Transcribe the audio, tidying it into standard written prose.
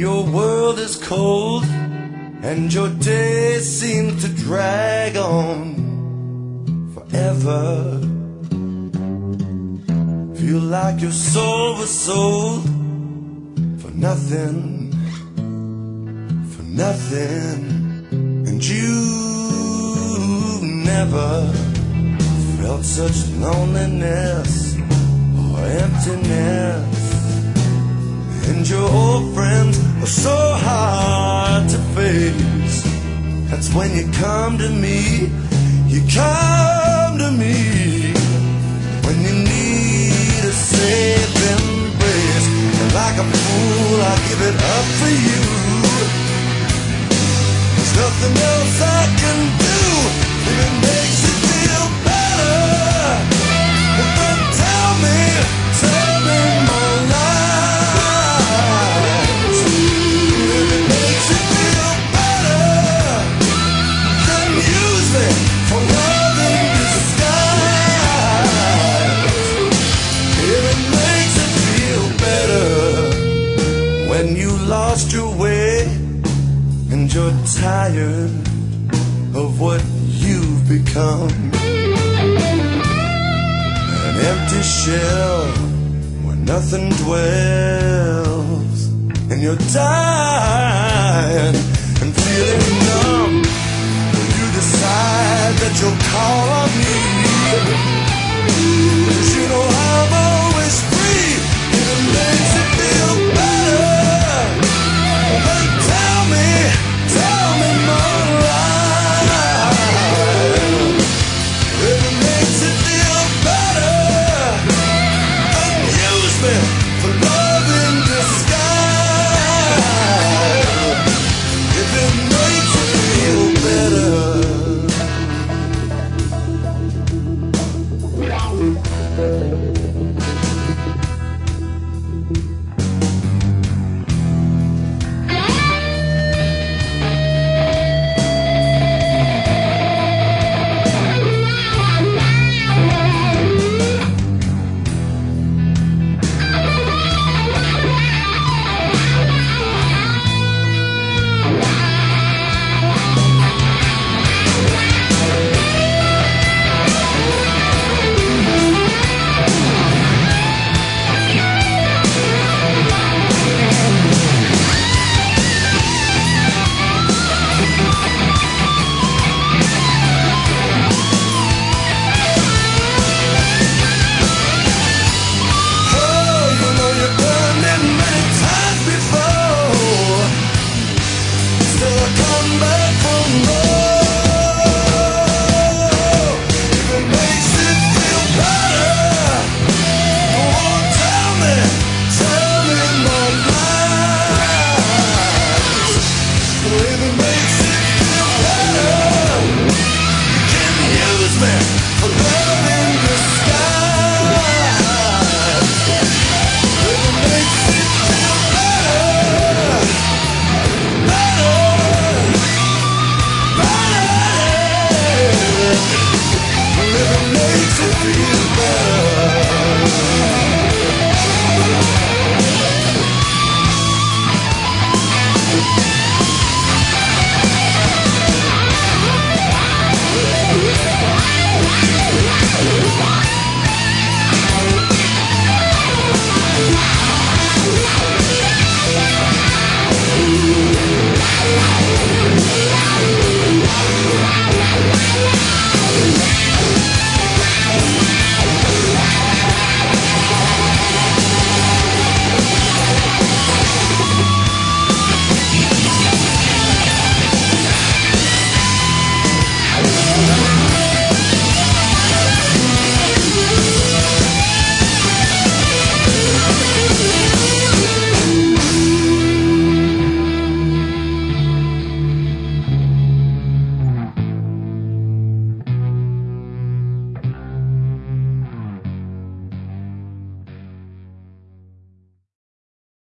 your world is cold and your days seem to drag on forever. Feel like your soul was sold for nothing, for nothing. And you never felt such loneliness or emptiness. And your old friends are so hard to face. That's when you come to me, you come to me when you need a safe embrace. And like a fool I give it up for you. There's nothing else I can do if it makes you feel better. But then tell me my lies. If it makes you feel better, then use me for love in disguise. If it makes you feel better when you lost your way and you're tired of what you've become, an empty shell where nothing dwells, and you're dying and feeling numb. You decide that you'll call on me, 'cause you know I'm always free. If it makes you feel better, then tell me my life. If it makes you feel better, then use me for love in disguise. If it makes you feel better.